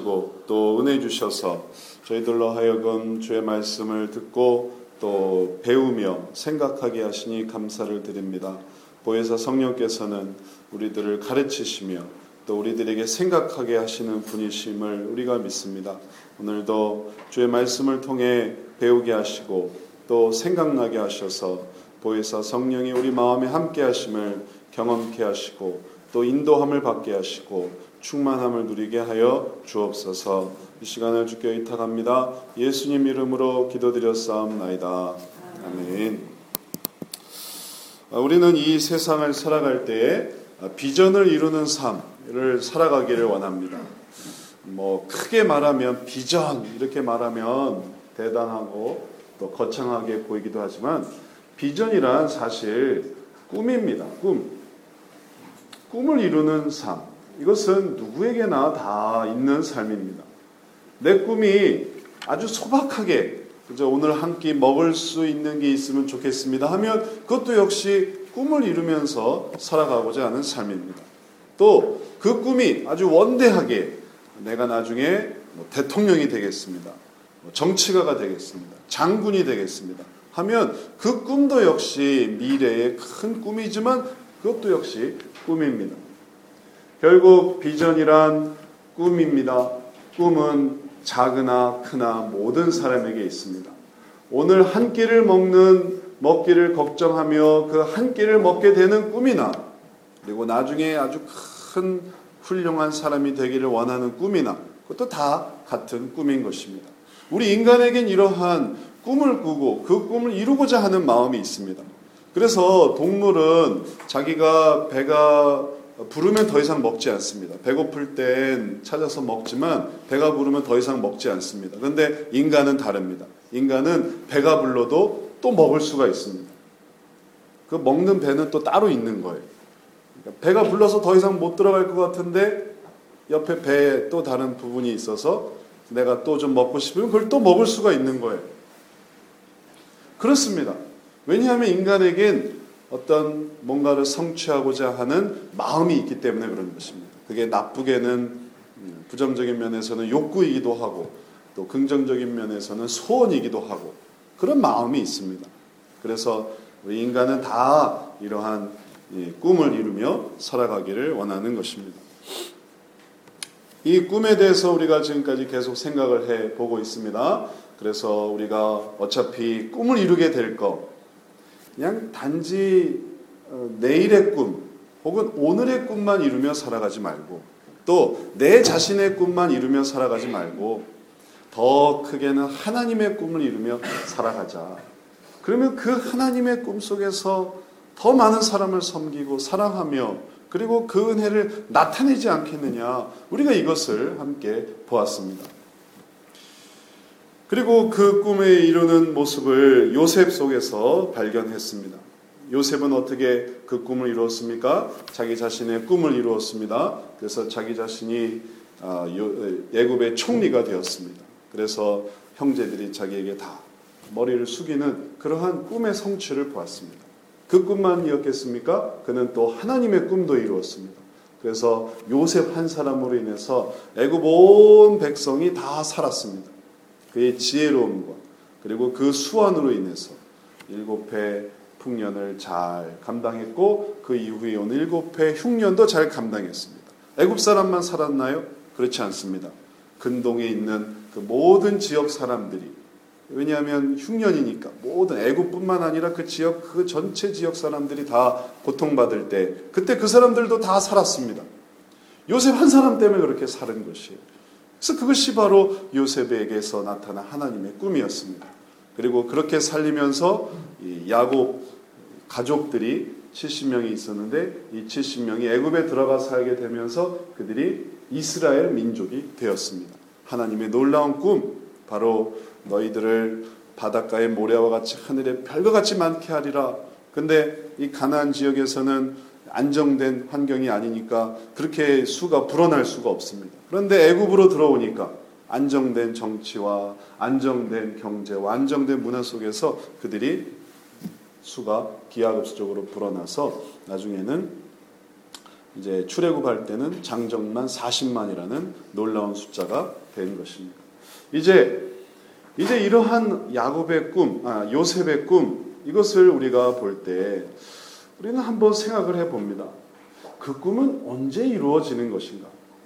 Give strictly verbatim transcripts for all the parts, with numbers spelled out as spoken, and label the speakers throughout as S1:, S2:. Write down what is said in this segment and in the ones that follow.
S1: 사랑하시고 또 은혜 주셔서 저희들로 하여금 주의 말씀을 듣고 또 배우며 생각하게 하시니 감사를 드립니다. 보혜사 성령께서는 우리들을 가르치시며 또 우리들에게 생각하게 하시는 분이심을 우리가 믿습니다. 오늘도 주의 말씀을 통해 배우게 하시고 또 생각나게 하셔서 보혜사 성령이 우리 마음에 함께 하심을 경험케 하시고 또 인도함을 받게 하시고 충만함을 누리게 하여 주옵소서. 이 시간을 주께 의탁합니다. 예수님 이름으로 기도드렸사옵나이다. 아멘. 우리는 이 세상을 살아갈 때에 비전을 이루는 삶을 살아가기를 원합니다. 뭐 크게 말하면 비전 이렇게 말하면 대단하고 또 거창하게 보이기도 하지만 비전이란 사실 꿈입니다. 꿈. 꿈을 이루는 삶. 이것은 누구에게나 다 있는 삶입니다. 내 꿈이 아주 소박하게 그저 오늘 한 끼 먹을 수 있는 게 있으면 좋겠습니다 하면 그것도 역시 꿈을 이루면서 살아가고자 하는 삶입니다. 또 그 꿈이 아주 원대하게 내가 나중에 뭐 대통령이 되겠습니다. 뭐 정치가가 되겠습니다. 장군이 되겠습니다. 하면 그 꿈도 역시 미래의 큰 꿈이지만 그것도 역시 꿈입니다. 결국 비전이란 꿈입니다. 꿈은 작으나 크나 모든 사람에게 있습니다. 오늘 한 끼를 먹는 먹기를 걱정하며 그 한 끼를 먹게 되는 꿈이나 그리고 나중에 아주 큰 훌륭한 사람이 되기를 원하는 꿈이나 그것도 다 같은 꿈인 것입니다. 우리 인간에겐 이러한 꿈을 꾸고 그 꿈을 이루고자 하는 마음이 있습니다. 그래서 동물은 자기가 배가 부르면 더 이상 먹지 않습니다. 배고플 땐 찾아서 먹지만 배가 부르면 더 이상 먹지 않습니다. 그런데 인간은 다릅니다. 인간은 배가 불러도 또 먹을 수가 있습니다. 그 먹는 배는 또 따로 있는 거예요. 그러니까 배가 불러서 더 이상 못 들어갈 것 같은데 옆에 배에 또 다른 부분이 있어서 내가 또 좀 먹고 싶으면 그걸 또 먹을 수가 있는 거예요. 그렇습니다. 왜냐하면 인간에겐 어떤 뭔가를 성취하고자 하는 마음이 있기 때문에 그런 것입니다. 그게 나쁘게는 부정적인 면에서는 욕구이기도 하고 또 긍정적인 면에서는 소원이기도 하고 그런 마음이 있습니다. 그래서 우리 인간은 다 이러한 꿈을 이루며 살아가기를 원하는 것입니다. 이 꿈에 대해서 우리가 지금까지 계속 생각을 해보고 있습니다. 그래서 우리가 어차피 꿈을 이루게 될 것 그냥 단지 내일의 꿈 혹은 오늘의 꿈만 이루며 살아가지 말고 또 내 자신의 꿈만 이루며 살아가지 말고 더 크게는 하나님의 꿈을 이루며 살아가자. 그러면 그 하나님의 꿈 속에서 더 많은 사람을 섬기고 사랑하며 그리고 그 은혜를 나타내지 않겠느냐. 우리가 이것을 함께 보았습니다. 그리고 그 꿈에 이루는 모습을 요셉 속에서 발견했습니다. 요셉은 어떻게 그 꿈을 이루었습니까? 자기 자신의 꿈을 이루었습니다. 그래서 자기 자신이 애굽의 총리가 되었습니다. 그래서 형제들이 자기에게 다 머리를 숙이는 그러한 꿈의 성취를 보았습니다. 그 꿈만 이었겠습니까? 그는 또 하나님의 꿈도 이루었습니다. 그래서 요셉 한 사람으로 인해서 애굽 온 백성이 다 살았습니다. 그의 지혜로움과 그리고 그 수완으로 인해서 일곱 해 풍년을 잘 감당했고 그 이후에 온 일곱 해 흉년도 잘 감당했습니다. 애굽 사람만 살았나요? 그렇지 않습니다. 근동에 있는 그 모든 지역 사람들이 왜냐하면 흉년이니까 모든 애굽뿐만 아니라 그 지역 그 전체 지역 사람들이 다 고통받을 때 그때 그 사람들도 다 살았습니다. 요셉 한 사람 때문에 그렇게 사는 것이에요. 그래서 그것이 바로 요셉에게서 나타난 하나님의 꿈이었습니다. 그리고 그렇게 살리면서 이 야곱 가족들이 칠십 명이 있었는데 이 칠십 명이 애굽에 들어가 살게 되면서 그들이 이스라엘 민족이 되었습니다. 하나님의 놀라운 꿈, 바로 너희들을 바닷가의 모래와 같이 하늘의 별과 같이 많게 하리라. 근데 이 가나안 지역에서는 안정된 환경이 아니니까 그렇게 수가 불어날 수가 없습니다. 그런데 애굽으로 들어오니까 안정된 정치와 안정된 경제와 안정된 문화 속에서 그들이 수가 기하급수적으로 불어나서 나중에는 이제 출애굽할 때는 장정만 사십만이라는 놀라운 숫자가 된 것입니다. 이제 이제 이러한 야곱의 꿈, 아, 요셉의 꿈, 이것을 우리가 볼 때 우리는 한번 생각을 해봅니다. 그 꿈은 언제 이루어지는 것인가?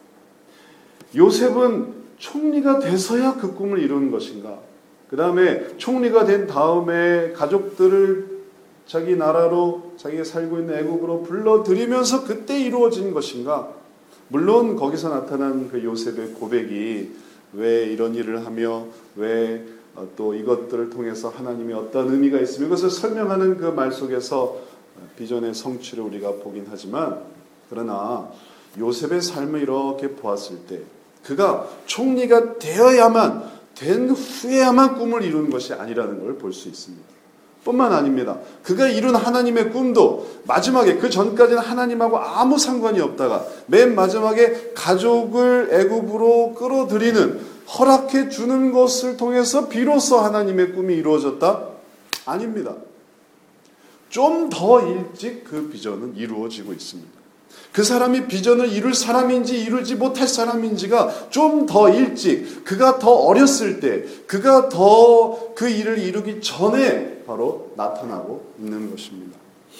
S1: 요셉은 총리가 돼서야 그 꿈을 이루는 것인가? 그 다음에 총리가 된 다음에 가족들을 자기 나라로, 자기가 살고 있는 애국으로 불러들이면서 그때 이루어진 것인가? 물론 거기서 나타난 그 요셉의 고백이 왜 이런 일을 하며 왜 또 이것들을 통해서 하나님이 어떤 의미가 있으며 이것을 설명하는 그 말 속에서 비전의 성취를 우리가 보긴 하지만, 그러나 요셉의 삶을 이렇게 보았을 때 그가 총리가 되어야만, 된 후에야만 꿈을 이루는 것이 아니라는 걸 볼 수 있습니다. 뿐만 아닙니다. 그가 이룬 하나님의 꿈도 마지막에, 그 전까지는 하나님하고 아무 상관이 없다가 맨 마지막에 가족을 애굽으로 끌어들이는, 허락해 주는 것을 통해서 비로소 하나님의 꿈이 이루어졌다? 아닙니다. 좀 더 일찍 그 비전은 이루어지고 있습니다. 그 사람이 비전을 이룰 사람인지 이루지 못할 사람인지가 좀 더 일찍, 그가 더 어렸을 때, 그가 더 그 일을 이루기 전에 바로 나타나고 있는 것입니다.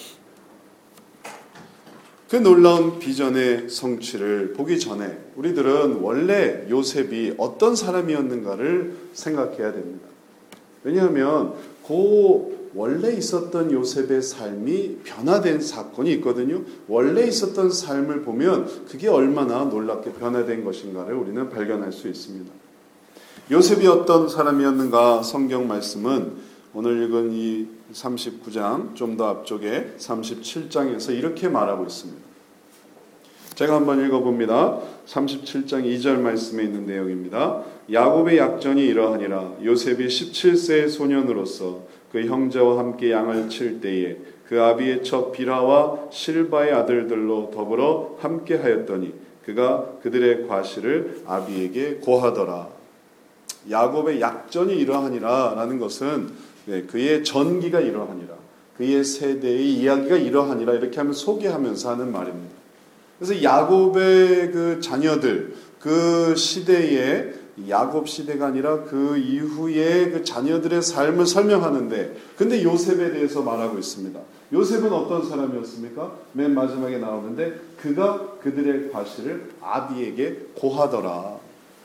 S1: 그 놀라운 비전의 성취를 보기 전에 우리들은 원래 요셉이 어떤 사람이었는가를 생각해야 됩니다. 왜냐하면 그 원래 있었던 요셉의 삶이 변화된 사건이 있거든요. 원래 있었던 삶을 보면 그게 얼마나 놀랍게 변화된 것인가를 우리는 발견할 수 있습니다. 요셉이 어떤 사람이었는가? 성경 말씀은 오늘 읽은 이 삼십구 장 좀 더 앞쪽에 삼십칠 장에서 이렇게 말하고 있습니다. 제가 한번 읽어봅니다. 삼십칠 장 이 절 말씀에 있는 내용입니다. 야곱의 약전이 이러하니라. 요셉이 십칠 세의 소년으로서 그 형제와 함께 양을 칠 때에 그 아비의 첫 비라와 실바의 아들들로 더불어 함께 하였더니 그가 그들의 과실을 아비에게 고하더라. 야곱의 약전이 이러하니라 라는 것은 그의 전기가 이러하니라, 그의 세대의 이야기가 이러하니라, 이렇게 하면 소개하면서 하는 말입니다. 그래서 야곱의 그 자녀들, 그 시대의, 야곱 시대가 아니라 그 이후의 그 자녀들의 삶을 설명하는데, 근데 요셉에 대해서 말하고 있습니다. 요셉은 어떤 사람이었습니까? 맨 마지막에 나오는데 그가 그들의 과실을 아비에게 고하더라.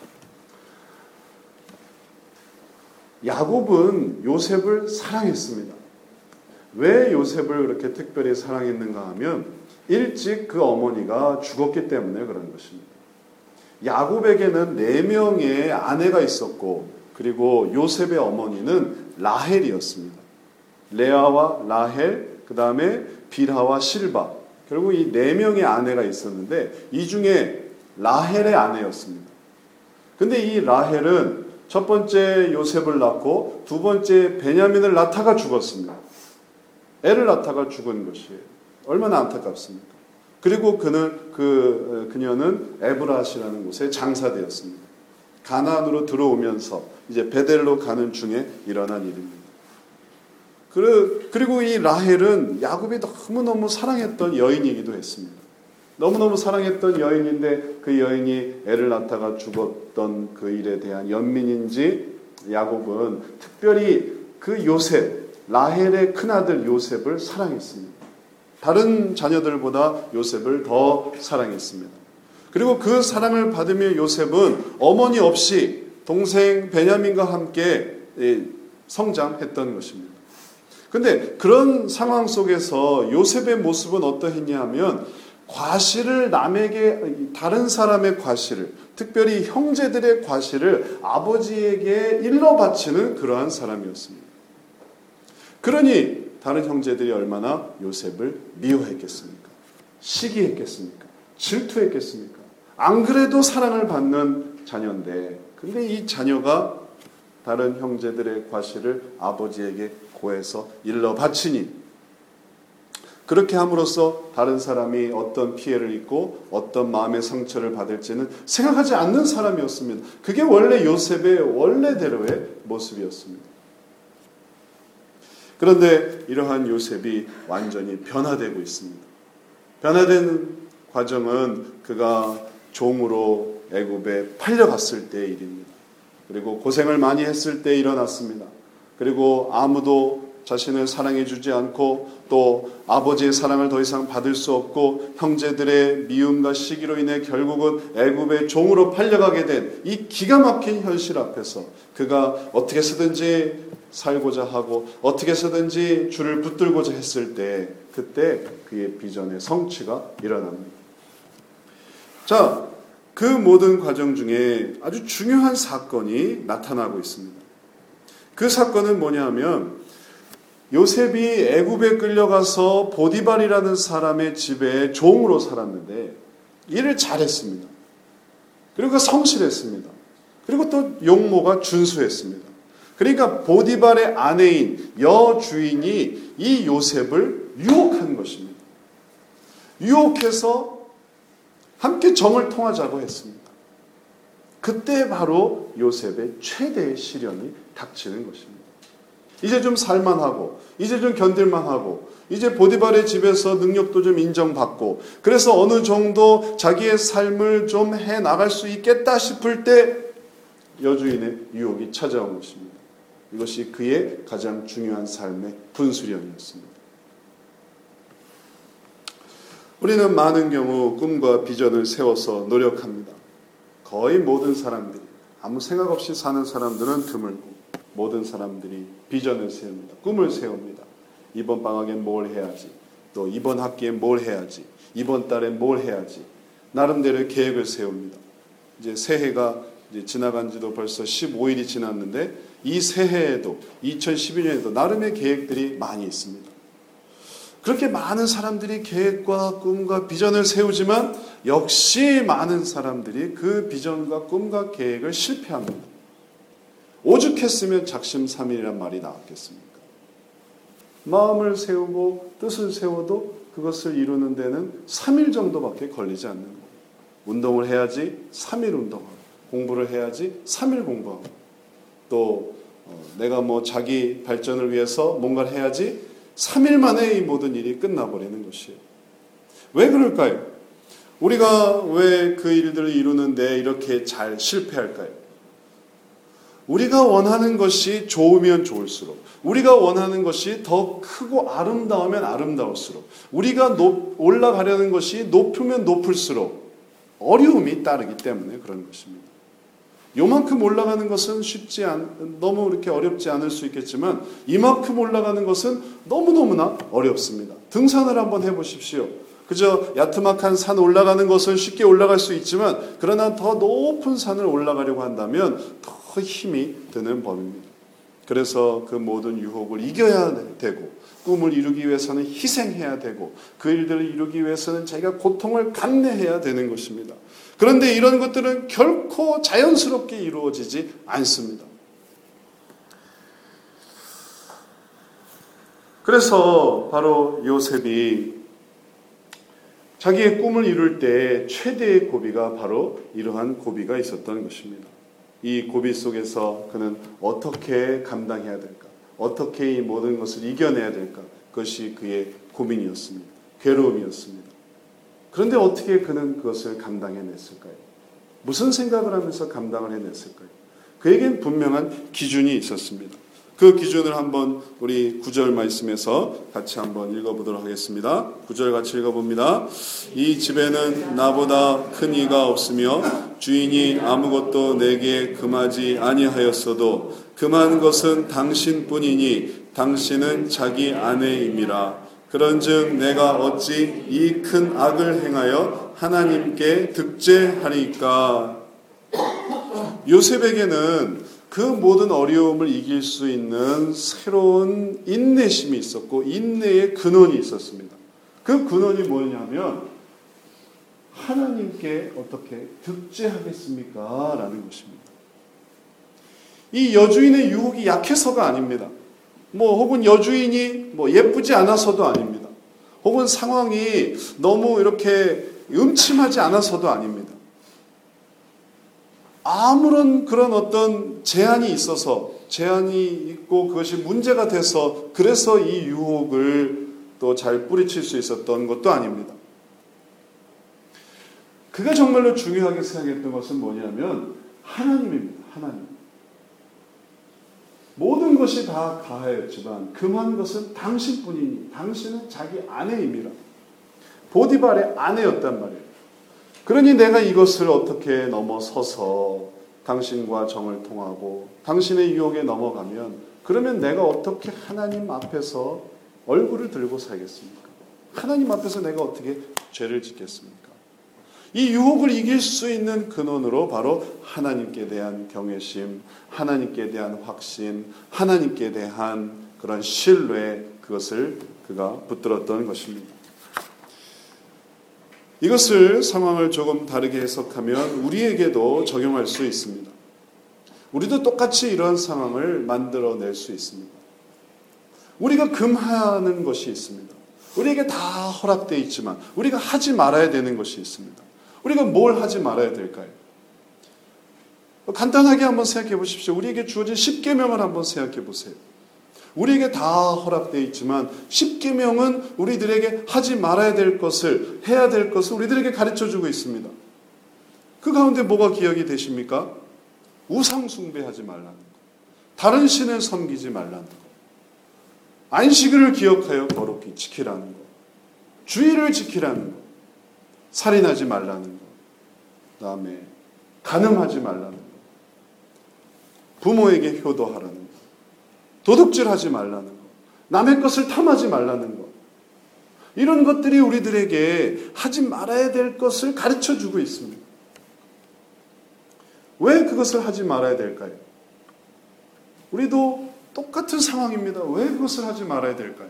S1: 야곱은 요셉을 사랑했습니다. 왜 요셉을 그렇게 특별히 사랑했는가 하면 일찍 그 어머니가 죽었기 때문에 그런 것입니다. 야곱에게는 네 명의 아내가 있었고, 그리고 요셉의 어머니는 라헬이었습니다. 레아와 라헬, 그 다음에 빌하와 실바, 결국 이 네 명의 아내가 있었는데 이 중에 라헬의 아내였습니다. 근데 이 라헬은 첫 번째 요셉을 낳고 두 번째 베냐민을 낳다가 죽었습니다. 애를 낳다가 죽은 것이에요. 얼마나 안타깝습니까? 그리고 그는 그 그녀는 에브라시라는 곳에 장사되었습니다. 가나안으로 들어오면서 이제 베델로 가는 중에 일어난 일입니다. 그리고 이 라헬은 야곱이 너무너무 사랑했던 여인이기도 했습니다. 너무너무 사랑했던 여인인데 그 여인이 애를 낳다가 죽었던 그 일에 대한 연민인지 야곱은 특별히 그 요셉, 라헬의 큰아들 요셉을 사랑했습니다. 다른 자녀들보다 요셉을 더 사랑했습니다. 그리고 그 사랑을 받으며 요셉은 어머니 없이 동생 베냐민과 함께 성장했던 것입니다. 그런데 그런 상황 속에서 요셉의 모습은 어떠했냐 하면 과실을 남에게, 다른 사람의 과실을, 특별히 형제들의 과실을 아버지에게 일러 바치는 그러한 사람이었습니다. 그러니 다른 형제들이 얼마나 요셉을 미워했겠습니까? 시기했겠습니까? 질투했겠습니까? 안 그래도 사랑을 받는 자녀인데, 근데 이 자녀가 다른 형제들의 과실을 아버지에게 고해서 일러 바치니, 그렇게 함으로써 다른 사람이 어떤 피해를 입고 어떤 마음의 상처를 받을지는 생각하지 않는 사람이었습니다. 그게 원래 요셉의 원래대로의 모습이었습니다. 그런데 이러한 요셉이 완전히 변화되고 있습니다. 변화된 과정은 그가 종으로 애굽에 팔려갔을 때의 일입니다. 그리고 고생을 많이 했을 때 일어났습니다. 그리고 아무도 자신을 사랑해 주지 않고 또 아버지의 사랑을 더 이상 받을 수 없고 형제들의 미움과 시기로 인해 결국은 애굽의 종으로 팔려가게 된 이 기가 막힌 현실 앞에서 그가 어떻게 해서든지 살고자 하고 어떻게 해서든지 주를 붙들고자 했을 때 그때 그의 비전의 성취가 일어납니다. 자, 그 모든 과정 중에 아주 중요한 사건이 나타나고 있습니다. 그 사건은 뭐냐 하면 요셉이 애굽에 끌려가서 보디발이라는 사람의 집에 종으로 살았는데 일을 잘했습니다. 그리고 성실했습니다. 그리고 또 용모가 준수했습니다. 그러니까 보디발의 아내인 여주인이 이 요셉을 유혹한 것입니다. 유혹해서 함께 정을 통하자고 했습니다. 그때 바로 요셉의 최대의 시련이 닥치는 것입니다. 이제 좀 살만하고 이제 좀 견딜만하고 이제 보디발의 집에서 능력도 좀 인정받고 그래서 어느 정도 자기의 삶을 좀 해나갈 수 있겠다 싶을 때 여주인의 유혹이 찾아온 것입니다. 이것이 그의 가장 중요한 삶의 분수령이었습니다. 우리는 많은 경우 꿈과 비전을 세워서 노력합니다. 거의 모든 사람들이, 아무 생각 없이 사는 사람들은 드물고 모든 사람들이 비전을 세웁니다. 꿈을 세웁니다. 이번 방학엔 뭘 해야지, 또 이번 학기엔 뭘 해야지, 이번 달엔 뭘 해야지, 나름대로 계획을 세웁니다. 이제 새해가 이제 지나간 지도 벌써 십오 일이 지났는데 이 새해에도 이천십일 년에도 나름의 계획들이 많이 있습니다. 그렇게 많은 사람들이 계획과 꿈과 비전을 세우지만 역시 많은 사람들이 그 비전과 꿈과 계획을 실패합니다. 오죽했으면 작심삼일이란 말이 나왔겠습니까? 마음을 세우고 뜻을 세워도 그것을 이루는 데는 삼 일 정도밖에 걸리지 않는 거예요. 운동을 해야지 삼 일 운동하고, 공부를 해야지 삼 일 공부하고, 또 어, 내가 뭐 자기 발전을 위해서 뭔가를 해야지 삼 일 만에 이 모든 일이 끝나버리는 것이에요. 왜 그럴까요? 우리가 왜 그 일들을 이루는데 이렇게 잘 실패할까요? 우리가 원하는 것이 좋으면 좋을수록, 우리가 원하는 것이 더 크고 아름다우면 아름다울수록, 우리가 높, 올라가려는 것이 높으면 높을수록 어려움이 따르기 때문에 그런 것입니다. 요만큼 올라가는 것은 쉽지 않, 너무 이렇게 어렵지 않을 수 있겠지만 이만큼 올라가는 것은 너무너무나 어렵습니다. 등산을 한번 해보십시오. 그저 야트막한 산 올라가는 것은 쉽게 올라갈 수 있지만 그러나 더 높은 산을 올라가려고 한다면 더 힘이 드는 법입니다. 그래서 그 모든 유혹을 이겨야 되고 꿈을 이루기 위해서는 희생해야 되고 그 일들을 이루기 위해서는 자기가 고통을 감내해야 되는 것입니다. 그런데 이런 것들은 결코 자연스럽게 이루어지지 않습니다. 그래서 바로 요셉이 자기의 꿈을 이룰 때 최대의 고비가 바로 이러한 고비가 있었던 것입니다. 이 고비 속에서 그는 어떻게 감당해야 될까? 어떻게 이 모든 것을 이겨내야 될까? 그것이 그의 고민이었습니다. 괴로움이었습니다. 그런데 어떻게 그는 그것을 감당해냈을까요? 무슨 생각을 하면서 감당을 해냈을까요? 그에겐 분명한 기준이 있었습니다. 그 기준을 한번 우리 구 절 말씀에서 같이 한번 읽어보도록 하겠습니다. 구 절 같이 읽어봅니다. 이 집에는 나보다 큰 이가 없으며 주인이 아무것도 내게 금하지 아니하였어도 금한 것은 당신뿐이니 당신은 자기 아내임이라. 그런즉 내가 어찌 이 큰 악을 행하여 하나님께 득죄하리까. 요셉에게는 그 모든 어려움을 이길 수 있는 새로운 인내심이 있었고 인내의 근원이 있었습니다. 그 근원이 뭐냐면 하나님께 어떻게 득죄하겠습니까? 라는 것입니다. 이 여주인의 유혹이 약해서가 아닙니다. 뭐 혹은 여주인이 뭐 예쁘지 않아서도 아닙니다. 혹은 상황이 너무 이렇게 음침하지 않아서도 아닙니다. 아무런 그런 어떤 제한이 있어서 제한이 있고 그것이 문제가 돼서 그래서 이 유혹을 또 잘 뿌리칠 수 있었던 것도 아닙니다. 그가 정말로 중요하게 생각했던 것은 뭐냐면 하나님입니다. 하나님. 모든 것이 다 가하였지만 금한 것은 당신뿐이니 당신은 자기 아내임이라. 보디발의 아내였단 말이에요. 그러니 내가 이것을 어떻게 넘어서서 당신과 정을 통하고 당신의 유혹에 넘어가면 그러면 내가 어떻게 하나님 앞에서 얼굴을 들고 살겠습니까? 하나님 앞에서 내가 어떻게 죄를 짓겠습니까? 이 유혹을 이길 수 있는 근원으로 바로 하나님께 대한 경외심, 하나님께 대한 확신, 하나님께 대한 그런 신뢰, 그것을 그가 붙들었던 것입니다. 이것을 상황을 조금 다르게 해석하면 우리에게도 적용할 수 있습니다. 우리도 똑같이 이러한 상황을 만들어낼 수 있습니다. 우리가 금하는 것이 있습니다. 우리에게 다 허락되어 있지만 우리가 하지 말아야 되는 것이 있습니다. 우리가 뭘 하지 말아야 될까요? 간단하게 한번 생각해 보십시오. 우리에게 주어진 십계명을 한번 생각해 보세요. 우리에게 다 허락되어 있지만 십계명은 우리들에게 하지 말아야 될 것을, 해야 될 것을 우리들에게 가르쳐주고 있습니다. 그 가운데 뭐가 기억이 되십니까? 우상 숭배하지 말라는 것, 다른 신을 섬기지 말라는 것, 안식일을 기억하여 거룩히 지키라는 것, 주의를 지키라는 것, 살인하지 말라는 것, 그 다음에 간음하지 말라는 것, 부모에게 효도하라는 것, 도둑질하지 말라는 것, 남의 것을 탐하지 말라는 것, 이런 것들이 우리들에게 하지 말아야 될 것을 가르쳐주고 있습니다. 왜 그것을 하지 말아야 될까요? 우리도 똑같은 상황입니다. 왜 그것을 하지 말아야 될까요?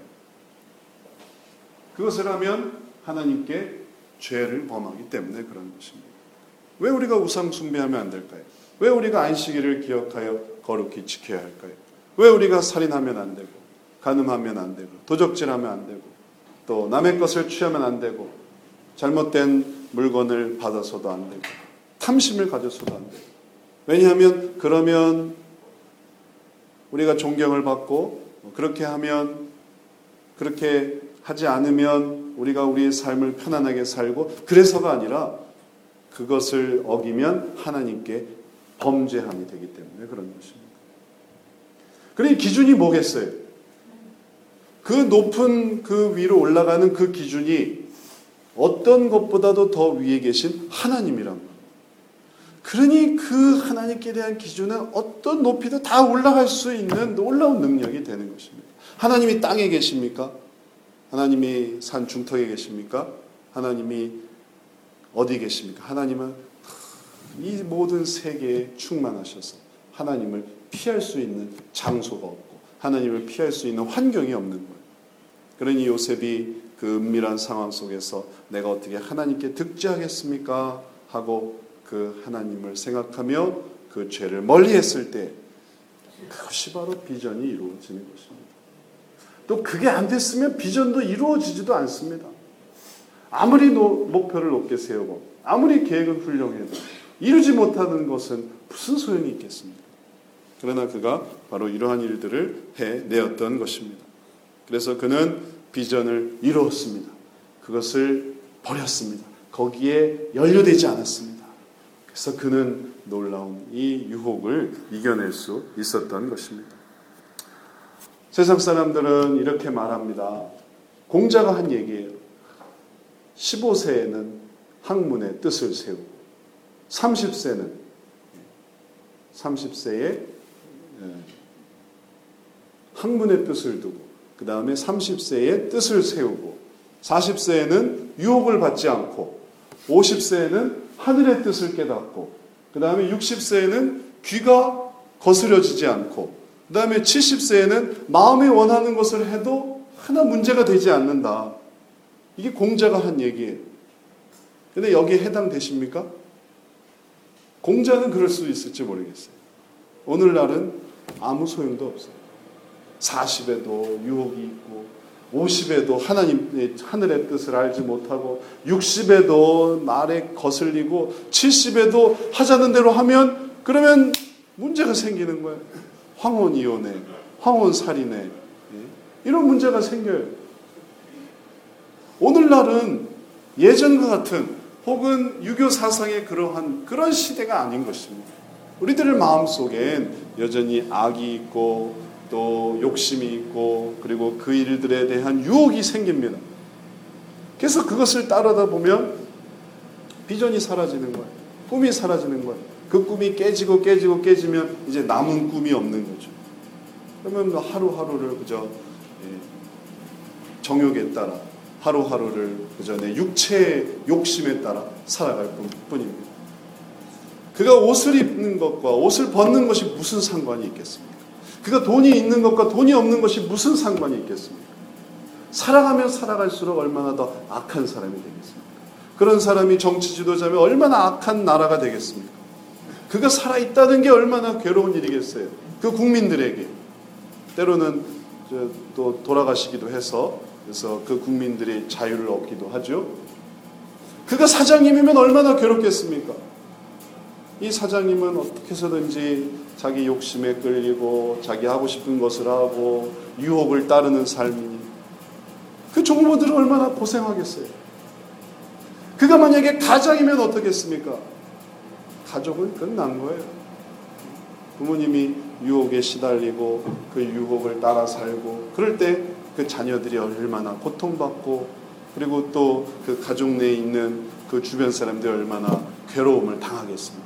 S1: 그것을 하면 하나님께 죄를 범하기 때문에 그런 것입니다. 왜 우리가 우상 숭배하면 안 될까요? 왜 우리가 안식일을 기억하여 거룩히 지켜야 할까요? 왜 우리가 살인하면 안 되고 간음하면 안 되고 도적질하면 안 되고 또 남의 것을 취하면 안 되고 잘못된 물건을 받아서도 안 되고 탐심을 가져서도 안 되고. 왜냐하면 그러면 우리가 존경을 받고 그렇게 하면, 그렇게 하지 않으면 우리가 우리의 삶을 편안하게 살고, 그래서가 아니라 그것을 어기면 하나님께 범죄함이 되기 때문에 그런 것입니다. 그러니 기준이 뭐겠어요? 그 높은 그 위로 올라가는 그 기준이 어떤 것보다도 더 위에 계신 하나님이란 말이에요. 그러니 그 하나님께 대한 기준은 어떤 높이도 다 올라갈 수 있는 놀라운 능력이 되는 것입니다. 하나님이 땅에 계십니까? 하나님이 산 중턱에 계십니까? 하나님이 어디 계십니까? 하나님은 이 모든 세계에 충만하셔서 하나님을 피할 수 있는 장소가 없고 하나님을 피할 수 있는 환경이 없는 거예요. 그러니 요셉이 그 은밀한 상황 속에서 내가 어떻게 하나님께 득죄하겠습니까? 하고 그 하나님을 생각하며 그 죄를 멀리했을 때 그것이 바로 비전이 이루어지는 것입니다. 또 그게 안 됐으면 비전도 이루어지지도 않습니다. 아무리 노, 목표를 높게 세우고 아무리 계획은 훌륭해도 이루지 못하는 것은 무슨 소용이 있겠습니까? 그러나 그가 바로 이러한 일들을 해내었던 것입니다. 그래서 그는 비전을 이루었습니다. 그것을 버렸습니다. 거기에 연루되지 않았습니다. 그래서 그는 놀라운 이 유혹을 이겨낼 수 있었던 것입니다. 세상 사람들은 이렇게 말합니다. 공자가 한 얘기예요. 십오 세에는 학문의 뜻을 세우고 삼십 세는 삼십 세에 학문의 뜻을 두고 그 다음에 삼십 세에 뜻을 세우고 사십 세에는 유혹을 받지 않고 오십 세에는 하늘의 뜻을 깨닫고 그 다음에 육십 세에는 귀가 거스려지지 않고 그 다음에 칠십 세에는 마음이 원하는 것을 해도 하나 문제가 되지 않는다. 이게 공자가 한 얘기예요. 근데 여기에 해당되십니까? 공자는 그럴 수 있을지 모르겠어요. 오늘날은 아무 소용도 없어요. 사십에도 유혹이 있고 오십에도 하나님의 하늘의 뜻을 알지 못하고 육십에도 말에 거슬리고 칠십에도 하자는 대로 하면 그러면 문제가 생기는 거예요. 황혼이혼에, 황혼살인에 이런 문제가 생겨요. 오늘날은 예전과 같은 혹은 유교 사상의 그러한 그런 시대가 아닌 것입니다. 우리들의 마음속엔 여전히 악이 있고 또 욕심이 있고 그리고 그 일들에 대한 유혹이 생깁니다. 그래서 그것을 따르다 보면 비전이 사라지는 거예요. 꿈이 사라지는 거예요. 그 꿈이 깨지고 깨지고 깨지면 이제 남은 꿈이 없는 거죠. 그러면 하루하루를 그저 정욕에 따라 하루하루를 그저 내 육체의 욕심에 따라 살아갈 뿐입니다. 그가 옷을 입는 것과 옷을 벗는 것이 무슨 상관이 있겠습니까? 그가 돈이 있는 것과 돈이 없는 것이 무슨 상관이 있겠습니까? 살아가면 살아갈수록 얼마나 더 악한 사람이 되겠습니까? 그런 사람이 정치 지도자면 얼마나 악한 나라가 되겠습니까? 그가 살아있다는 게 얼마나 괴로운 일이겠어요. 그 국민들에게. 때로는 또 돌아가시기도 해서 그래서 그 국민들이 자유를 얻기도 하죠. 그가 사장님이면 얼마나 괴롭겠습니까? 이 사장님은 어떻게 해서든지 자기 욕심에 끌리고 자기 하고 싶은 것을 하고 유혹을 따르는 삶이니 그 종부들은 얼마나 고생하겠어요. 그가 만약에 가장이면 어떻겠습니까? 가족은 끝난 거예요. 부모님이 유혹에 시달리고 그 유혹을 따라 살고 그럴 때 그 자녀들이 얼마나 고통받고 그리고 또 그 가족 내에 있는 그 주변 사람들이 얼마나 괴로움을 당하겠습니까?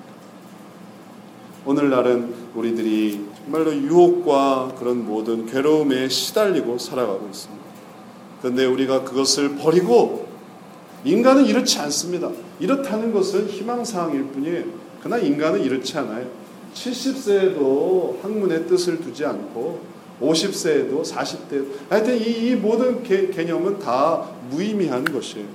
S1: 오늘날은 우리들이 정말로 유혹과 그런 모든 괴로움에 시달리고 살아가고 있습니다. 그런데 우리가 그것을 버리고 인간은 이렇지 않습니다. 이렇다는 것은 희망사항일 뿐이에요. 그러나 인간은 이렇지 않아요. 칠십 세에도 학문의 뜻을 두지 않고 오십 세에도 사십 대 하여튼 이, 이 모든 개, 개념은 다 무의미한 것이에요.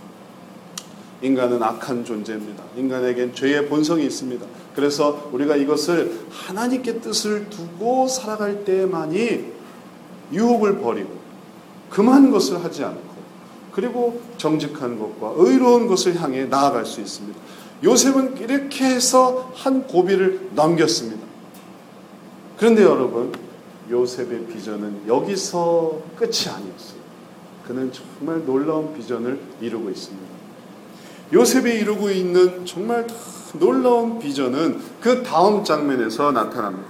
S1: 인간은 악한 존재입니다. 인간에겐 죄의 본성이 있습니다. 그래서 우리가 이것을 하나님께 뜻을 두고 살아갈 때만이 유혹을 버리고 금한 것을 하지 않고 그리고 정직한 것과 의로운 것을 향해 나아갈 수 있습니다. 요셉은 이렇게 해서 한 고비를 넘겼습니다. 그런데 여러분, 요셉의 비전은 여기서 끝이 아니었어요. 그는 정말 놀라운 비전을 이루고 있습니다. 요셉이 이루고 있는 정말 놀라운 비전은 그 다음 장면에서 나타납니다.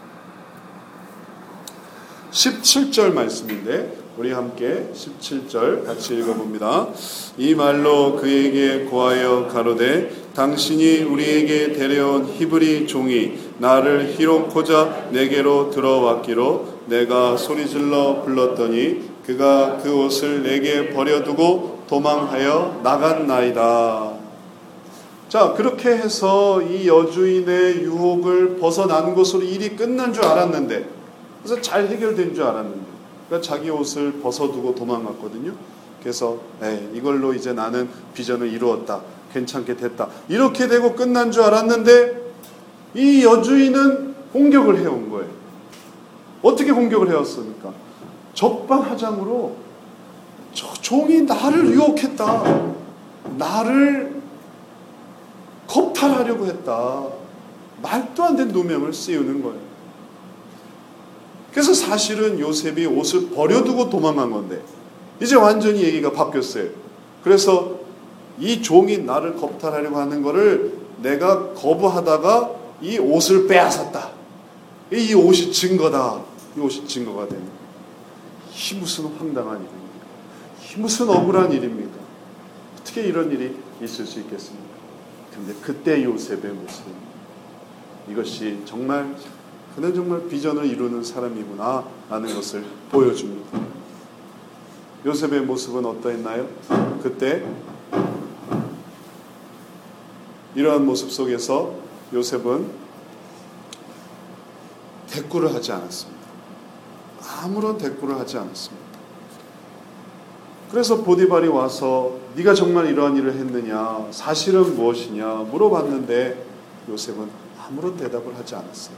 S1: 십칠 절 말씀인데 우리 함께 십칠 절 같이 읽어봅니다. 이 말로 그에게 고하여 가로되 당신이 우리에게 데려온 히브리 종이 나를 희롱코자 내게로 들어왔기로 내가 소리질러 불렀더니 그가 그 옷을 내게 버려두고 도망하여 나갔나이다. 자, 그렇게 해서 이 여주인의 유혹을 벗어난 것으로 일이 끝난 줄 알았는데 그래서 잘 해결된 줄 알았는데 그러니까 자기 옷을 벗어두고 도망갔거든요. 그래서 에이, 이걸로 이제 나는 비전을 이루었다. 괜찮게 됐다. 이렇게 되고 끝난 줄 알았는데 이 여주인은 공격을 해온 거예요. 어떻게 공격을 해왔습니까? 적반하장으로 저 종이 나를 유혹했다. 나를 겁탈하려고 했다. 말도 안 되는 누명을 씌우는 거예요. 그래서 사실은 요셉이 옷을 버려두고 도망간 건데 이제 완전히 얘기가 바뀌었어요. 그래서 이 종이 나를 겁탈하려고 하는 거를 내가 거부하다가 이 옷을 빼앗았다. 이 옷이 증거다. 이 옷이 증거가 되는 거예요. 이 무슨 황당한 일입니까? 이 무슨 억울한 일입니까? 어떻게 이런 일이 있을 수 있겠습니까? 그런데 그때 요셉의 모습, 이것이 정말 그는 정말 비전을 이루는 사람이구나 라는 것을 보여줍니다. 요셉의 모습은 어떠했나요? 그때 이러한 모습 속에서 요셉은 대꾸를 하지 않았습니다. 아무런 대꾸를 하지 않았습니다. 그래서 보디발이 와서 네가 정말 이러한 일을 했느냐, 사실은 무엇이냐 물어봤는데 요셉은 아무런 대답을 하지 않았어요.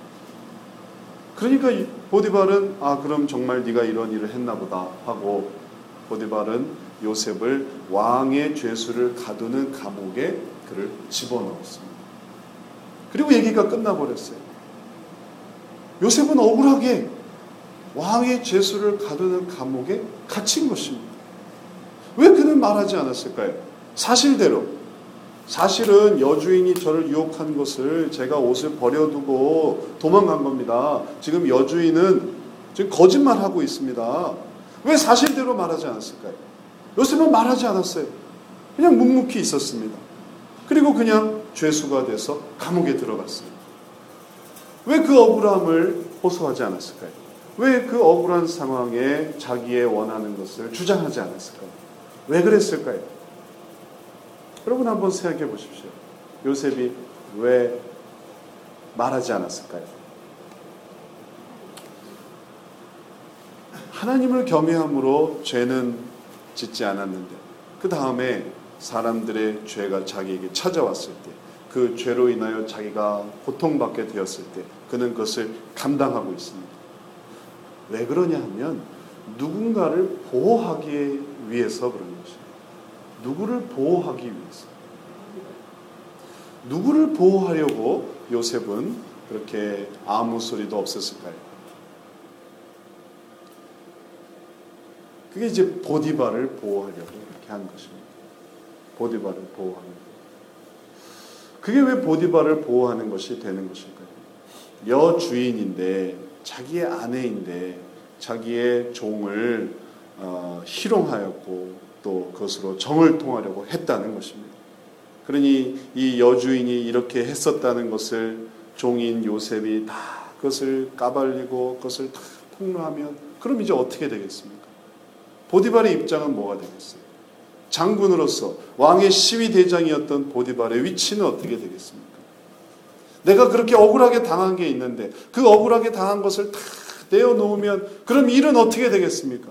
S1: 그러니까 보디발은 아 그럼 정말 네가 이런 일을 했나 보다 하고 보디발은 요셉을 왕의 죄수를 가두는 감옥에 그를 집어넣었습니다. 그리고 얘기가 끝나버렸어요. 요셉은 억울하게 왕의 죄수를 가두는 감옥에 갇힌 것입니다. 왜 그는 말하지 않았을까요? 사실대로 사실은 여주인이 저를 유혹한 것을 제가 옷을 버려두고 도망간 겁니다. 지금 여주인은 지금 거짓말하고 있습니다. 왜 사실대로 말하지 않았을까요? 요셉은 말하지 않았어요. 그냥 묵묵히 있었습니다. 그리고 그냥 죄수가 돼서 감옥에 들어갔어요. 왜 그 억울함을 호소하지 않았을까요? 왜 그 억울한 상황에 자기의 원하는 것을 주장하지 않았을까요? 왜 그랬을까요? 여러분 한번 생각해 보십시오. 요셉이 왜 말하지 않았을까요? 하나님을 경외함으로 죄는 짓지 않았는데 그 다음에 사람들의 죄가 자기에게 찾아왔을 때 그 죄로 인하여 자기가 고통받게 되었을 때 그는 그것을 감당하고 있습니다. 왜 그러냐 하면 누군가를 보호하기 위해서 그런 것입니다. 누구를 보호하기 위해서. 누구를 보호하려고 요셉은 그렇게 아무 소리도 없었을까요? 그게 이제 보디발을 보호하려고 이렇게 한 것입니다. 보디발을 보호하는 것. 그게 왜 보디발을 보호하는 것이 되는 것일까요? 여주인인데 자기의 아내인데 자기의 종을 어, 희롱하였고 또 그것으로 정을 통하려고 했다는 것입니다. 그러니 이 여주인이 이렇게 했었다는 것을 종인 요셉이 다 그것을 까발리고 그것을 다 폭로하면 그럼 이제 어떻게 되겠습니까? 보디발의 입장은 뭐가 되겠어요? 장군으로서 왕의 시위대장이었던 보디발의 위치는 어떻게 되겠습니까? 내가 그렇게 억울하게 당한 게 있는데 그 억울하게 당한 것을 다 내어놓으면 그럼 일은 어떻게 되겠습니까?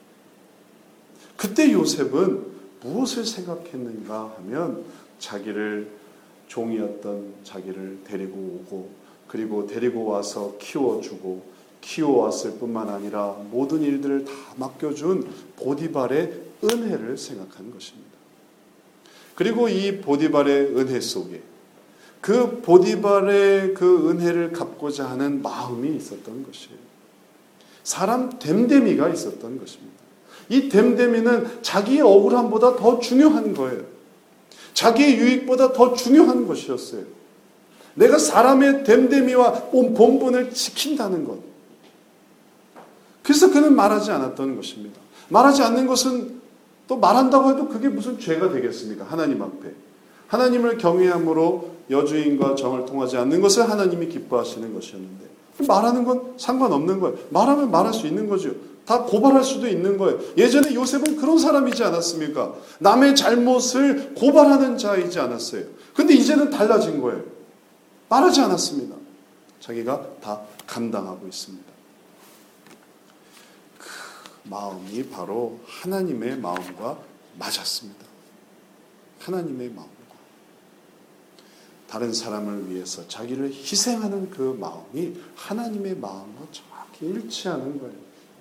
S1: 그때 요셉은 무엇을 생각했는가 하면 자기를 종이었던 자기를 데리고 오고 그리고 데리고 와서 키워주고 키워왔을 뿐만 아니라 모든 일들을 다 맡겨준 보디발의 은혜를 생각한 것입니다. 그리고 이 보디발의 은혜 속에 그 보디발의 그 은혜를 갚고자 하는 마음이 있었던 것이에요. 사람 됨됨이가 있었던 것입니다. 이 됨됨이는 자기의 억울함보다 더 중요한 거예요. 자기의 유익보다 더 중요한 것이었어요. 내가 사람의 됨됨이와 본분을 지킨다는 것. 그래서 그는 말하지 않았던 것입니다. 말하지 않는 것은 또 말한다고 해도 그게 무슨 죄가 되겠습니까? 하나님 앞에. 하나님을 경외함으로 여주인과 정을 통하지 않는 것을 하나님이 기뻐하시는 것이었는데 말하는 건 상관없는 거예요. 말하면 말할 수 있는 거죠. 다 고발할 수도 있는 거예요. 예전에 요셉은 그런 사람이지 않았습니까? 남의 잘못을 고발하는 자이지 않았어요. 근데 이제는 달라진 거예요. 말하지 않았습니다. 자기가 다 감당하고 있습니다. 그 마음이 바로 하나님의 마음과 맞았습니다. 하나님의 마음과. 다른 사람을 위해서 자기를 희생하는 그 마음이 하나님의 마음과 정확히 일치하는 거예요.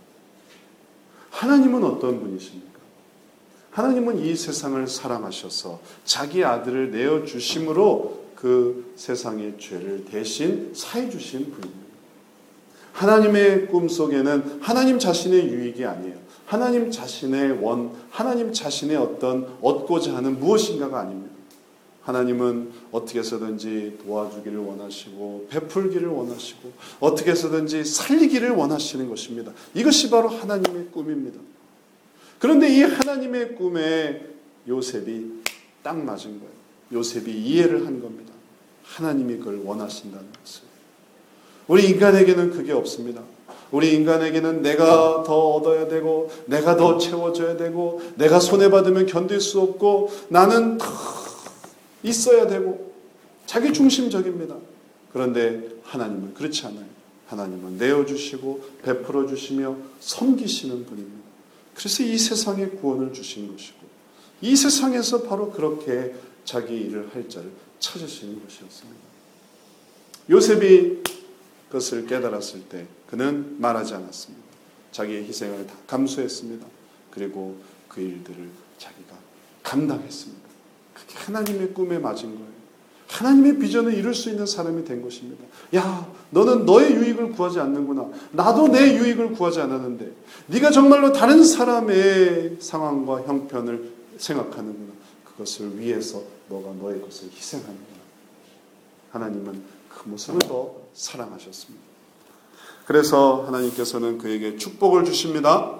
S1: 하나님은 어떤 분이십니까? 하나님은 이 세상을 사랑하셔서 자기 아들을 내어주심으로 그 세상의 죄를 대신 사해 주신 분입니다. 하나님의 꿈속에는 하나님 자신의 유익이 아니에요. 하나님 자신의 원, 하나님 자신의 어떤 얻고자 하는 무엇인가가 아닙니다. 하나님은 어떻게 해서든지 도와주기를 원하시고 베풀기를 원하시고 어떻게 해서든지 살리기를 원하시는 것입니다. 이것이 바로 하나님의 꿈입니다. 그런데 이 하나님의 꿈에 요셉이 딱 맞은 거예요. 요셉이 이해를 한 겁니다. 하나님이 그걸 원하신다는 것을. 우리 인간에게는 그게 없습니다. 우리 인간에게는 내가 더 얻어야 되고 내가 더 채워져야 되고 내가 손해받으면 견딜 수 없고 나는 더 있어야 되고 자기 중심적입니다. 그런데 하나님은 그렇지 않아요. 하나님은 내어주시고 베풀어 주시며 섬기시는 분입니다. 그래서 이 세상에 구원을 주신 것이고 이 세상에서 바로 그렇게 자기 일을 할 자를 찾으시는 것이었습니다. 요셉이 그것을 깨달았을 때 그는 말하지 않았습니다. 자기의 희생을 다 감수했습니다. 그리고 그 일들을 자기가 감당했습니다. 그게 하나님의 꿈에 맞은 거예요. 하나님의 비전을 이룰 수 있는 사람이 된 것입니다. 야, 너는 너의 유익을 구하지 않는구나. 나도 내 유익을 구하지 않았는데 네가 정말로 다른 사람의 상황과 형편을 생각하는구나. 그것을 위해서 너가 너의 것을 희생하는 거야. 하나님은 그 모습을 더 사랑하셨습니다. 그래서 하나님께서는 그에게 축복을 주십니다.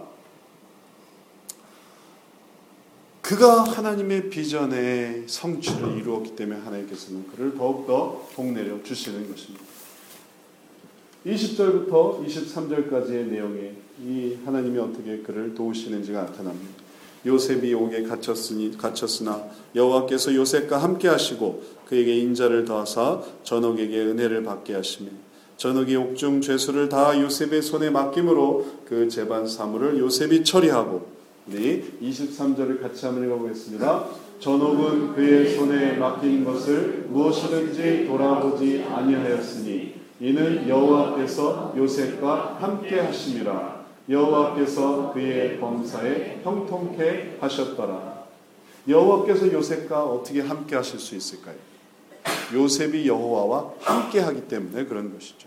S1: 그가 하나님의 비전의 성취를 이루었기 때문에 하나님께서는 그를 더욱더 복내려 주시는 것입니다. 이십 절부터 이십삼 절까지의 내용에 이 하나님이 어떻게 그를 도우시는지가 나타납니다. 요셉이 옥에 갇혔으니, 갇혔으나 여호와께서 요셉과 함께 하시고 그에게 인자를 더하사 전옥에게 은혜를 받게 하시며 전옥이 옥중 죄수를 다 요셉의 손에 맡김으로 그 재반 사물을 요셉이 처리하고, 우리 이십삼 절을 같이 한번 읽어보겠습니다. 전옥은 그의 손에 맡긴 것을 무엇이든지 돌아보지 아니하였으니 이는 여호와께서 요셉과 함께 하심이라. 여호와께서 그의 범사에 형통케 하셨더라. 여호와께서 요셉과 어떻게 함께 하실 수 있을까요? 요셉이 여호와와 함께 하기 때문에 그런 것이죠.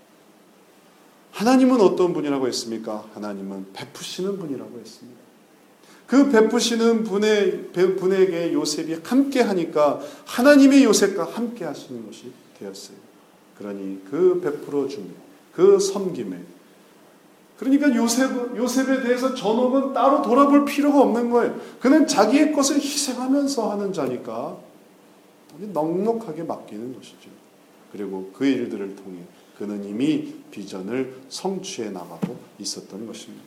S1: 하나님은 어떤 분이라고 했습니까? 하나님은 베푸시는 분이라고 했습니다. 그 베푸시는 분의, 분에게 요셉이 함께 하니까 하나님의 요셉과 함께 하시는 것이 되었어요. 그러니 그 베풀어 줌에, 그 섬김에, 그러니까 요셉, 요셉에 대해서 전옥은 따로 돌아볼 필요가 없는 거예요. 그는 자기의 것을 희생하면서 하는 자니까 넉넉하게 맡기는 것이죠. 그리고 그 일들을 통해 그는 이미 비전을 성취해 나가고 있었던 것입니다.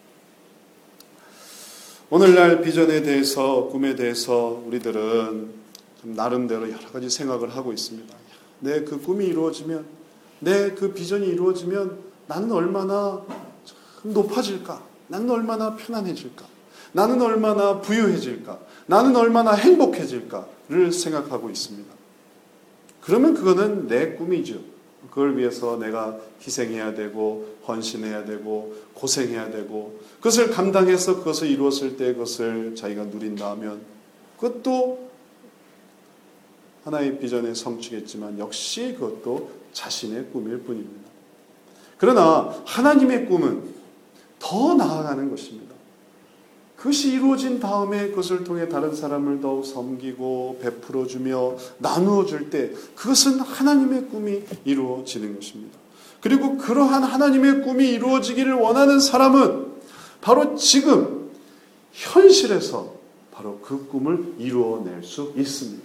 S1: 오늘날 비전에 대해서, 꿈에 대해서 우리들은 좀 나름대로 여러 가지 생각을 하고 있습니다. 내 그 꿈이 이루어지면, 내 그 비전이 이루어지면 나는 얼마나 높아질까? 나는 얼마나 편안해질까? 나는 얼마나 부유해질까? 나는 얼마나 행복해질까를 생각하고 있습니다. 그러면 그거는 내 꿈이죠. 그걸 위해서 내가 희생해야 되고 헌신해야 되고 고생해야 되고 그것을 감당해서 그것을 이루었을 때 그것을 자기가 누린다 하면 그것도 하나의 비전의 성취겠지만 역시 그것도 자신의 꿈일 뿐입니다. 그러나 하나님의 꿈은 더 나아가는 것입니다. 그것이 이루어진 다음에 그것을 통해 다른 사람을 더욱 섬기고 베풀어주며 나누어줄 때 그것은 하나님의 꿈이 이루어지는 것입니다. 그리고 그러한 하나님의 꿈이 이루어지기를 원하는 사람은 바로 지금 현실에서 바로 그 꿈을 이루어낼 수 있습니다.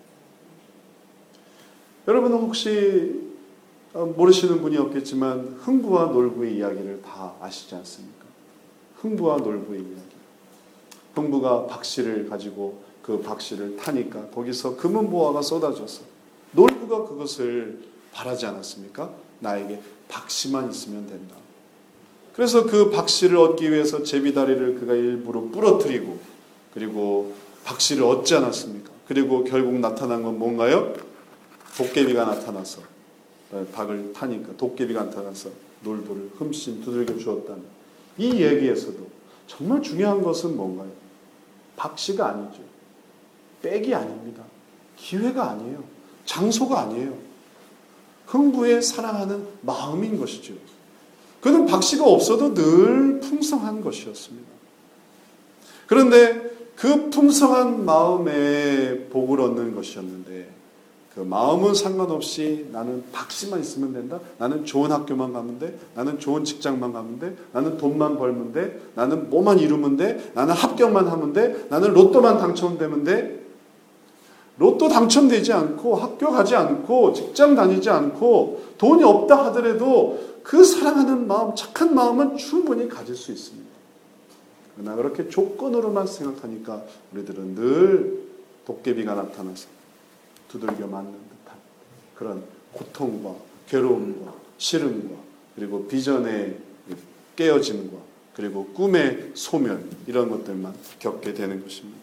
S1: 여러분은 혹시 모르시는 분이 없겠지만 흥부와 놀부의 이야기를 다 아시지 않습니까? 흥부와 놀부의 이야기. 흥부가 박씨를 가지고 그 박씨를 타니까 거기서 금은보화가 쏟아져서 놀부가 그것을 바라지 않았습니까? 나에게 박씨만 있으면 된다. 그래서 그 박씨를 얻기 위해서 제비다리를 그가 일부러 부러뜨리고 그리고 박씨를 얻지 않았습니까? 그리고 결국 나타난 건 뭔가요? 도깨비가 나타나서 박을 타니까 도깨비가 나타나서 놀부를 흠씬 두들겨 주었다는 이 얘기에서도 정말 중요한 것은 뭔가요? 박씨가 아니죠. 백이 아닙니다. 기회가 아니에요. 장소가 아니에요. 흥부의 사랑하는 마음인 것이죠. 그는 박씨가 없어도 늘 풍성한 것이었습니다. 그런데 그 풍성한 마음에 복을 얻는 것이었는데 그 마음은 상관없이 나는 박씨만 있으면 된다. 나는 좋은 학교만 가면 돼. 나는 좋은 직장만 가면 돼. 나는 돈만 벌면 돼. 나는 뭐만 이루면 돼. 나는 합격만 하면 돼. 나는 로또만 당첨되면 돼. 로또 당첨되지 않고 학교 가지 않고 직장 다니지 않고 돈이 없다 하더라도 그 사랑하는 마음, 착한 마음은 충분히 가질 수 있습니다. 그러나 그렇게 조건으로만 생각하니까 우리들은 늘 도깨비가 나타나서 두들겨 맞는 듯한 그런 고통과 괴로움과 시름과 그리고 비전의 깨어짐과 그리고 꿈의 소멸 이런 것들만 겪게 되는 것입니다.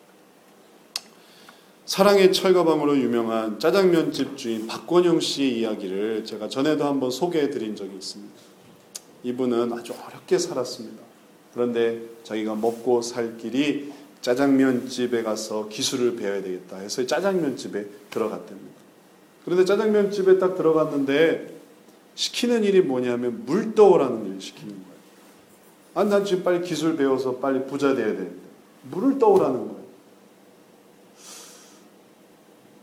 S1: 사랑의 철가방으로 유명한 짜장면집 주인 박권영 씨의 이야기를 제가 전에도 한번 소개해 드린 적이 있습니다. 이분은 아주 어렵게 살았습니다. 그런데 자기가 먹고 살 길이 짜장면집에 가서 기술을 배워야 되겠다 해서 짜장면집에 들어갔답니다. 그런데 짜장면집에 딱 들어갔는데 시키는 일이 뭐냐면 물 떠오라는 일을 시키는 거예요. 아, 난 지금 빨리 기술 배워서 빨리 부자 돼야 되는데 물을 떠오라는 거예요.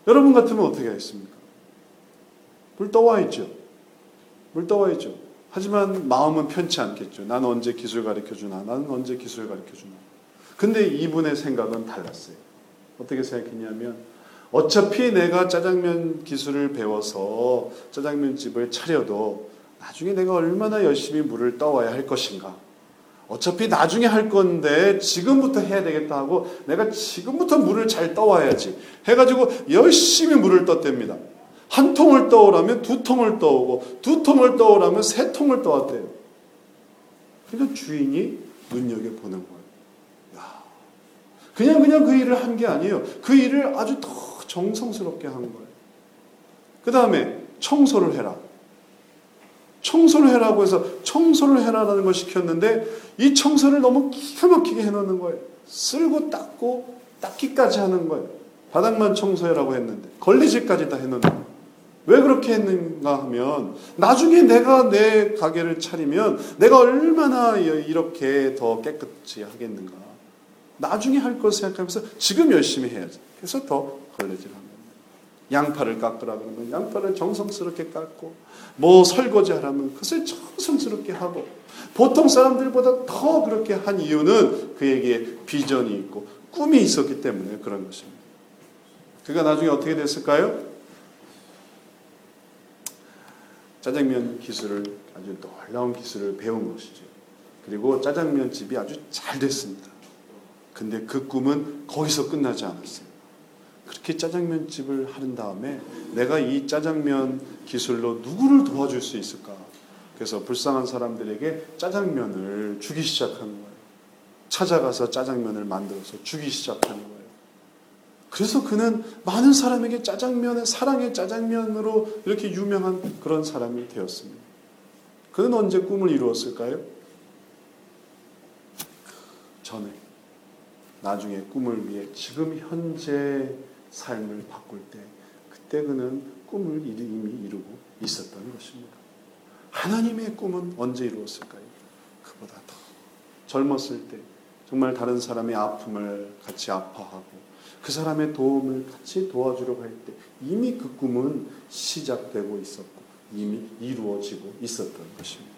S1: 여러분 같으면 어떻게 하겠습니까? 물 떠와 있죠. 물 떠와 있죠. 하지만 마음은 편치 않겠죠. 나는 언제 기술 가르쳐주나? 나는 언제 기술 가르쳐주나? 근데 이분의 생각은 달랐어요. 어떻게 생각했냐면 어차피 내가 짜장면 기술을 배워서 짜장면집을 차려도 나중에 내가 얼마나 열심히 물을 떠와야 할 것인가. 어차피 나중에 할 건데 지금부터 해야 되겠다 하고 내가 지금부터 물을 잘 떠와야지 해가지고 열심히 물을 떴답니다. 한 통을 떠오라면 두 통을 떠오고 두 통을 떠오라면 세 통을 떠왔대요. 그러니까 주인이 눈여겨보는 거예요. 야, 그냥 그냥 그 일을 한 게 아니에요. 그 일을 아주 더 정성스럽게 한 거예요. 그 다음에 청소를 해라. 청소를 해라고 해서 청소를 해라라는 걸 시켰는데 이 청소를 너무 기가 막히게 해놓는 거예요. 쓸고 닦고 닦기까지 하는 거예요. 바닥만 청소해라고 했는데 걸레질까지 다 해놓는 거예요. 왜 그렇게 했는가 하면 나중에 내가 내 가게를 차리면 내가 얼마나 이렇게 더 깨끗이 하겠는가. 나중에 할 걸 생각하면서 지금 열심히 해야지. 그래서 더 걸레질하는 거예요. 양파를 깎으라 그러면 양파를 정성스럽게 깎고 뭐 설거지 하라면 그것을 정성스럽게 하고 보통 사람들보다 더 그렇게 한 이유는 그에게 비전이 있고 꿈이 있었기 때문에 그런 것입니다. 그가 나중에 어떻게 됐을까요? 짜장면 기술을 아주 놀라운 기술을 배운 것이죠. 그리고 짜장면 집이 아주 잘 됐습니다. 근데 그 꿈은 거기서 끝나지 않았어요. 그렇게 짜장면 집을 하는 다음에 내가 이 짜장면 기술로 누구를 도와줄 수 있을까? 그래서 불쌍한 사람들에게 짜장면을 주기 시작하는 거예요. 찾아가서 짜장면을 만들어서 주기 시작하는 거예요. 그래서 그는 많은 사람에게 짜장면의 사랑의 짜장면으로 이렇게 유명한 그런 사람이 되었습니다. 그는 언제 꿈을 이루었을까요? 전에 나중에 꿈을 위해 지금 현재 삶을 바꿀 때 그때 그는 꿈을 이미 이루고 있었던 것입니다. 하나님의 꿈은 언제 이루었을까요? 그보다 더 젊었을 때 정말 다른 사람의 아픔을 같이 아파하고 그 사람의 도움을 같이 도와주려고 할 때 이미 그 꿈은 시작되고 있었고 이미 이루어지고 있었던 것입니다.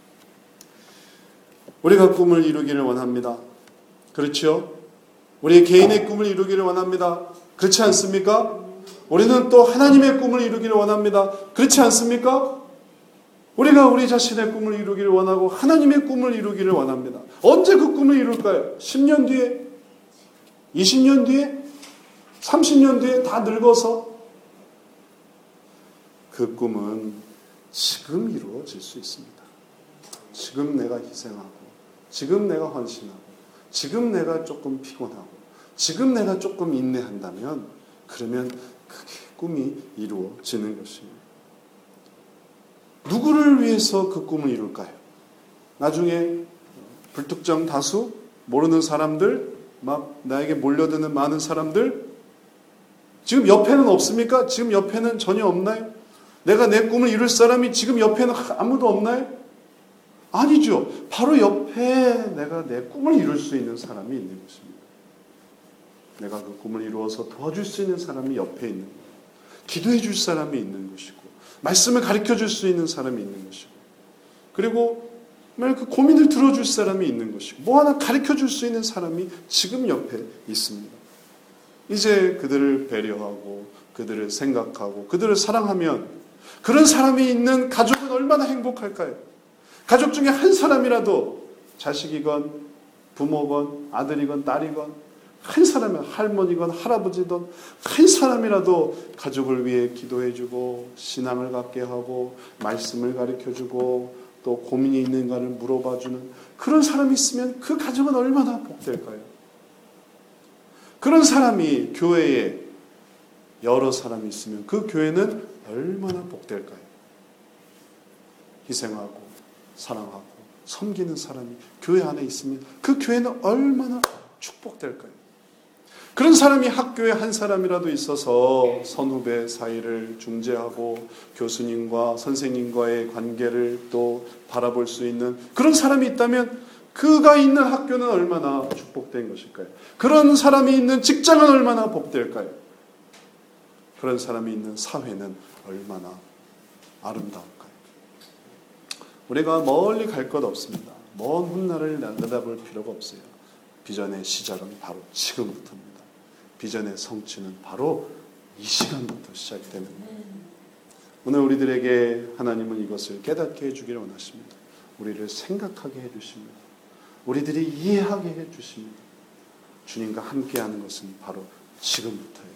S1: 우리가 꿈을 이루기를 원합니다. 그렇죠? 우리 개인의 꿈을 이루기를 원합니다. 그렇지 않습니까? 우리는 또 하나님의 꿈을 이루기를 원합니다. 그렇지 않습니까? 우리가 우리 자신의 꿈을 이루기를 원하고 하나님의 꿈을 이루기를 원합니다. 언제 그 꿈을 이룰까요? 십 년 뒤에? 이십 년 뒤에? 삼십 년 뒤에 다 늙어서? 그 꿈은 지금 이루어질 수 있습니다. 지금 내가 희생하고 지금 내가 헌신하고 지금 내가 조금 피곤하고 지금 내가 조금 인내한다면 그러면 그게 꿈이 이루어지는 것입니다. 누구를 위해서 그 꿈을 이룰까요? 나중에 불특정 다수 모르는 사람들 막 나에게 몰려드는 많은 사람들 지금 옆에는 없습니까? 지금 옆에는 전혀 없나요? 내가 내 꿈을 이룰 사람이 지금 옆에는 아무도 없나요? 아니죠. 바로 옆에 내가 내 꿈을 이룰 수 있는 사람이 있는 것입니다. 내가 그 꿈을 이루어서 도와줄 수 있는 사람이 옆에 있는 거예요. 기도해 줄 사람이 있는 것이고 말씀을 가르쳐 줄 수 있는 사람이 있는 것이고 그리고 그 고민을 들어줄 사람이 있는 것이고 뭐 하나 가르쳐 줄 수 있는 사람이 지금 옆에 있습니다. 이제 그들을 배려하고 그들을 생각하고 그들을 사랑하면 그런 사람이 있는 가족은 얼마나 행복할까요? 가족 중에 한 사람이라도 자식이건 부모건 아들이건 딸이건 한 사람이 할머니건 할아버지든 한 사람이라도 가족을 위해 기도해주고 신앙을 갖게 하고 말씀을 가르쳐주고 또 고민이 있는가를 물어봐주는 그런 사람이 있으면 그 가정은 얼마나 복될까요? 그런 사람이 교회에 여러 사람이 있으면 그 교회는 얼마나 복될까요? 희생하고 사랑하고 섬기는 사람이 교회 안에 있으면 그 교회는 얼마나 축복될까요? 그런 사람이 학교에 한 사람이라도 있어서 선후배 사이를 중재하고 교수님과 선생님과의 관계를 또 바라볼 수 있는 그런 사람이 있다면 그가 있는 학교는 얼마나 축복된 것일까요? 그런 사람이 있는 직장은 얼마나 복될까요? 그런 사람이 있는 사회는 얼마나 아름다울까요? 우리가 멀리 갈 것 없습니다. 먼 훗날을 내다볼 필요가 없어요. 비전의 시작은 바로 지금부터입니다. 비전의 성취는 바로 이 시간부터 시작되는 거예요. 오늘 우리들에게 하나님은 이것을 깨닫게 해주기를 원하십니다. 우리를 생각하게 해주십니다. 우리들이 이해하게 해주십니다. 주님과 함께하는 것은 바로 지금부터예요.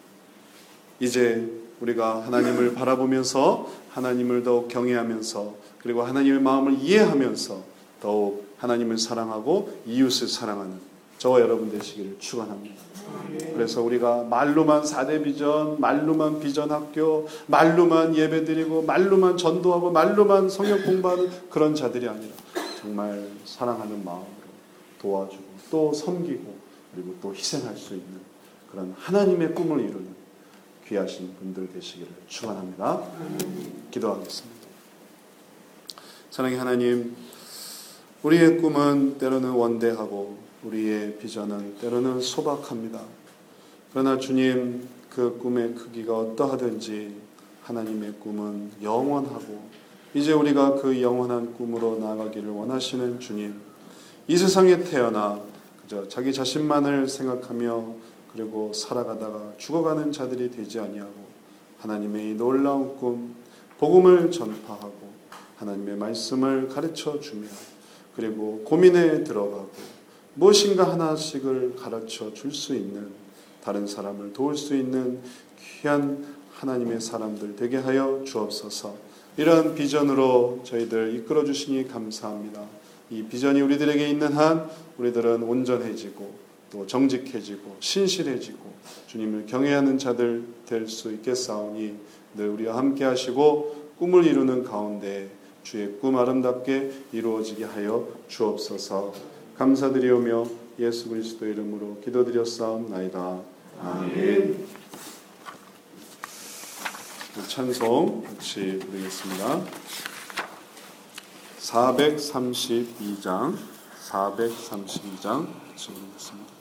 S1: 이제 우리가 하나님을 바라보면서 하나님을 더욱 경외하면서 그리고 하나님의 마음을 이해하면서 더욱 하나님을 사랑하고 이웃을 사랑하는 저와 여러분 되시기를 축원합니다. 그래서 우리가 말로만 사대 비전, 말로만 비전 학교, 말로만 예배드리고 말로만 전도하고 말로만 성역 공부하는 그런 자들이 아니라 정말 사랑하는 마음으로 도와주고 또 섬기고 그리고 또 희생할 수 있는 그런 하나님의 꿈을 이루는 귀하신 분들 되시기를 축원합니다. 기도하겠습니다. 사랑의 하나님, 우리의 꿈은 때로는 원대하고 우리의 비전은 때로는 소박합니다. 그러나 주님, 그 꿈의 크기가 어떠하든지 하나님의 꿈은 영원하고 이제 우리가 그 영원한 꿈으로 나아가기를 원하시는 주님, 이 세상에 태어나 그저 자기 자신만을 생각하며 그리고 살아가다가 죽어가는 자들이 되지 아니하고 하나님의 이 놀라운 꿈, 복음을 전파하고 하나님의 말씀을 가르쳐 주며 그리고 고민에 들어가고 무엇인가 하나씩을 가르쳐 줄 수 있는 다른 사람을 도울 수 있는 귀한 하나님의 사람들 되게 하여 주옵소서. 이런 비전으로 저희들 이끌어 주시니 감사합니다. 이 비전이 우리들에게 있는 한 우리들은 온전해지고 또 정직해지고 신실해지고 주님을 경외하는 자들 될 수 있겠사오니 늘 우리와 함께 하시고 꿈을 이루는 가운데 주의 꿈 아름답게 이루어지게 하여 주옵소서. 감사드리오며 예수 그리스도의 이름으로 기도드렸사옵나이다. 아멘. 찬송 같이 부르겠습니다. 사백삼십이 장 사백삼십이 장 같이 부르겠습니다.